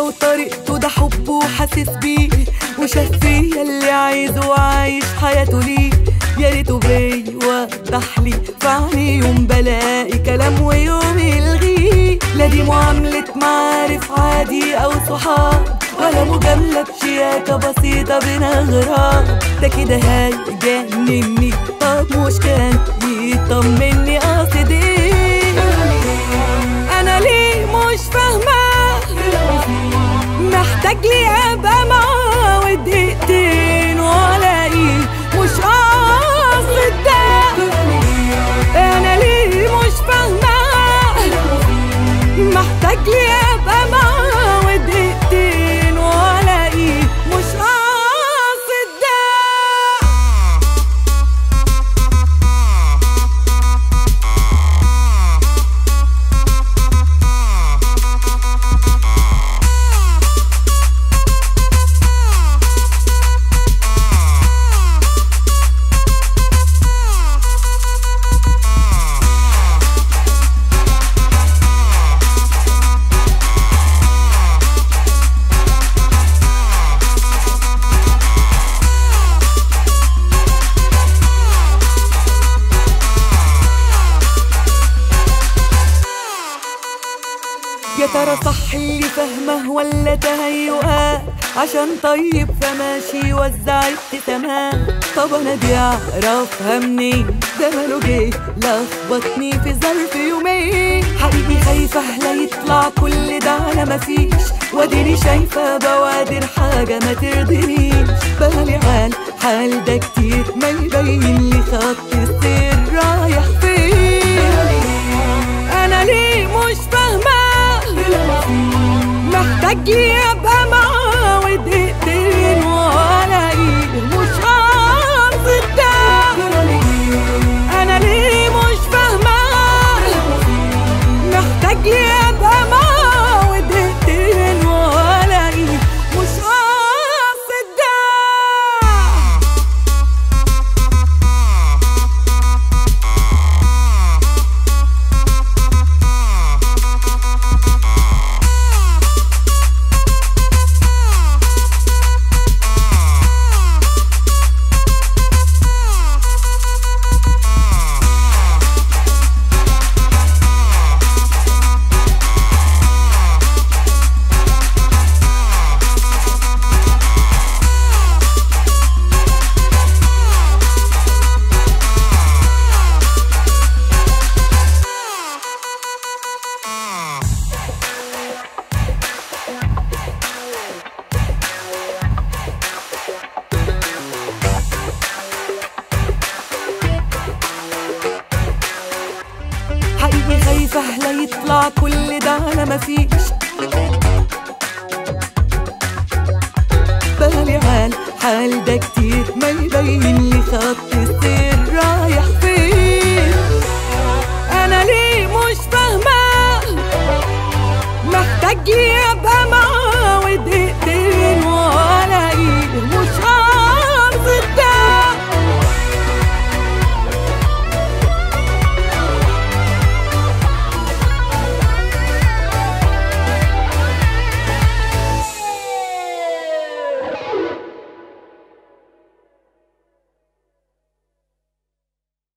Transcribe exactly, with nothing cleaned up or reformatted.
وطريقته ده حبه وحاسس بيه، وشاف فيا اللي عايزه وعايش حياته ليه. يا ريته بيوضح لي في عيني يوم بلاقي كلام ويوم يلغيه. لا دي معاملة معارف عادي أو صحاب، ولا مجاملة بشياكة بسيطة بلا غراب. ده كده هيجنني، طب مش كان يطمني؟ قاصد ايه؟ أنا ليه مش فاهمة؟ محتاج لي أبقى معاه ودقيقتين وألاقيه مش قاصد ده. أنا ليه مش فاهمة؟ محتاج لي أبقى معاه ودقيقتين وألاقيه مش قاصد ده. يا ترى صح اللي فاهمه ولا تهيؤات؟ عشان طيب فماشي وزع ابتسامات. طب انا دي اعرفها منين؟ ده ماله جه لخبطني في ظرف يومين. حقيقي خايفه لا يطلع كل ده على مفيش، واديني شايفه بوادر حاجه ما ترضينيش. بالي عال حال ده كتير ما يبين لي خط السير رايح فين. انا ليه مش فاهمه؟ محتاج لي ابقى معاه ودقيقتين والاقيه مش قاصد ده. انا ليه مش فاهمه؟ محتاج لي ابقى معاه ودقيقتين والاقيه مش قاصد ده. حقيقي خايفة لا يطلع كل ده على مفيش. بالي عال حال ده كتير ما يبين لي خط